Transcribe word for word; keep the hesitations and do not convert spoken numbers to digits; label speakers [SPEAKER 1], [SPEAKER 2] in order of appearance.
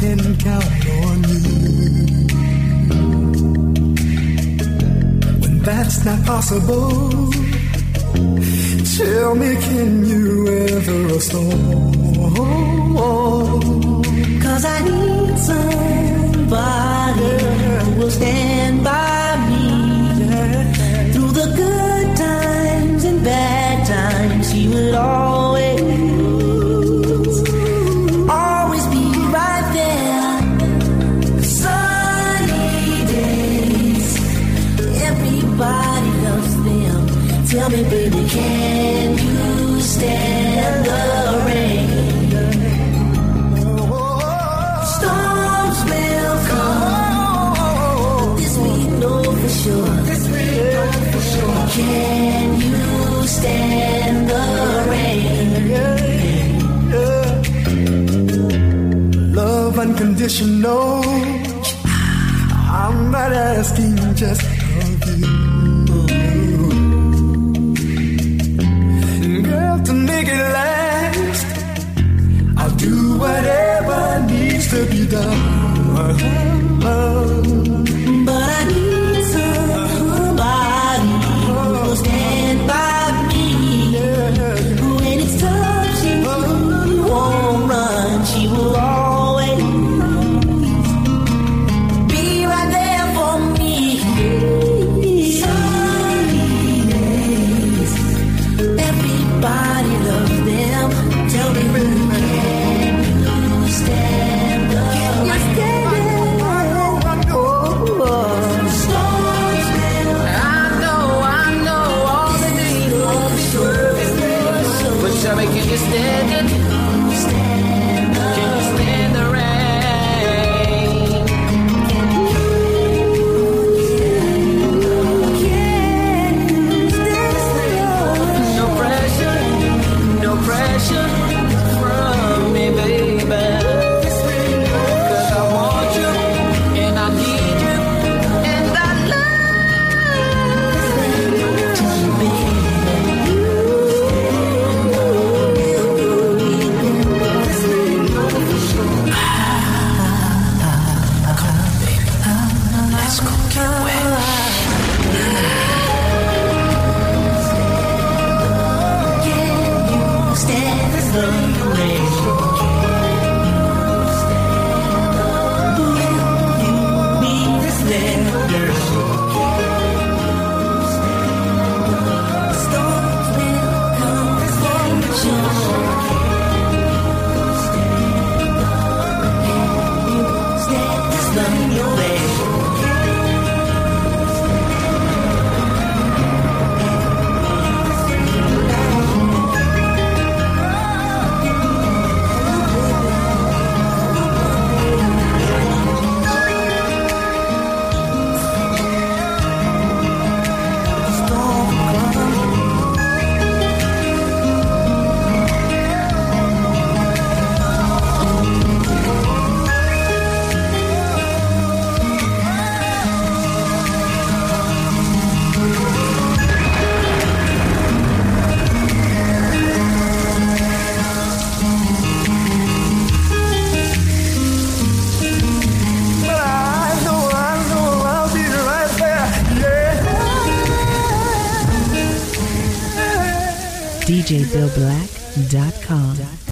[SPEAKER 1] can count on you. When that's not possible, tell me, can you weather a storm? 'Cause I need somebody who will stand by me through the good times and bad times. He would always, always be right there. Sunny days, everybody loves them. Tell me, baby, can you stand the rain? Storms will come, this we know for sure. This we know for sure. Can you stand the rain? Love unconditional, I'm not asking just of you. Girl, to make it last, I'll do whatever needs to be done. But I need somebody who will stand by me. When it's tough, she won't run. She will always be right there for me. Sunny days, everybody loves them. Tell me, can you stand the rain? Storms will, I know, I know all the days love is short. But tell me, can you stand it? Can you stand the rain? Can you stand? No pressure, no pressure from me, baby. 'Cause I want you, and I need you, and I love you. Let's go get wet. Can you stand the rain? Will you be this lender? Storms will come, this for sure. Can you stand this lonely way?
[SPEAKER 2] D J Bill Black dot com